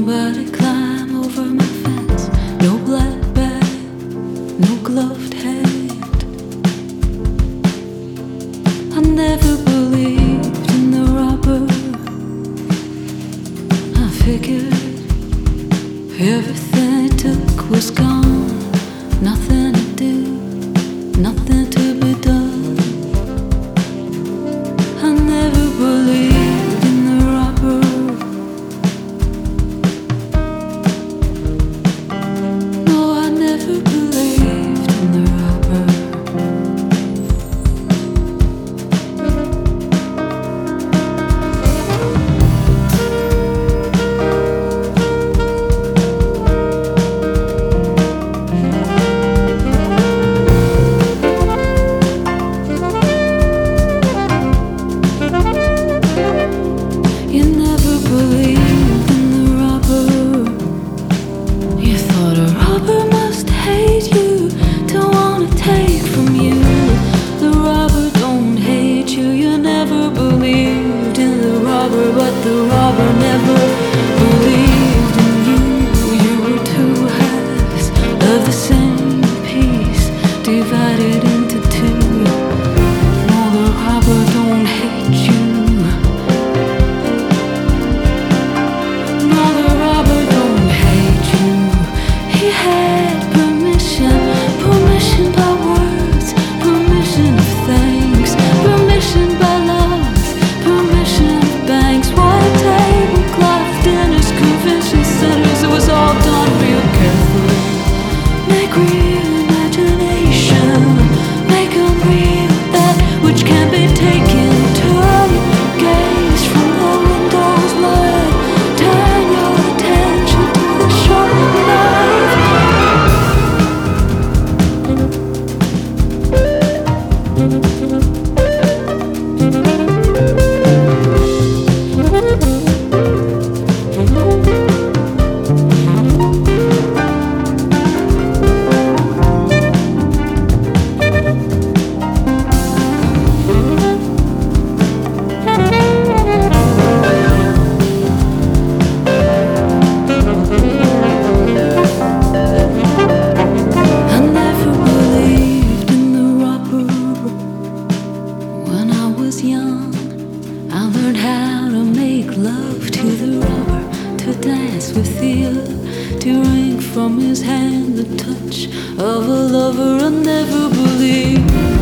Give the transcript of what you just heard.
Nobody climb over my fence. No black bag, no gloved hand. I never believed in the robber. I figured everything it took was gone. Nothing to do, nothing to be done. I never believed in the robber. No, I never believed in the robber. You never believed in the robber. You thought a robber must hate you, to wanna take from you. The robber don't hate you. You never believed in the robber, but the robber never believed in you. You were two halves of the same piece, divided into two. No, the robber don't hate you. No, the robber don't hate you. He had permission, permission by words, permission of thanks, permission by love, permission of banks, white tablecloth, dinners, convention centers. It was all done real carefully. Make real imagination, make unreal that which can be taken. Turn your gaze from the window's light. Turn your attention to the sharp knife. I never believed in the robber. When I was young, I learned how to make love to the robber, to dance with the other, to wring from his hand the touch of a lover. I never believed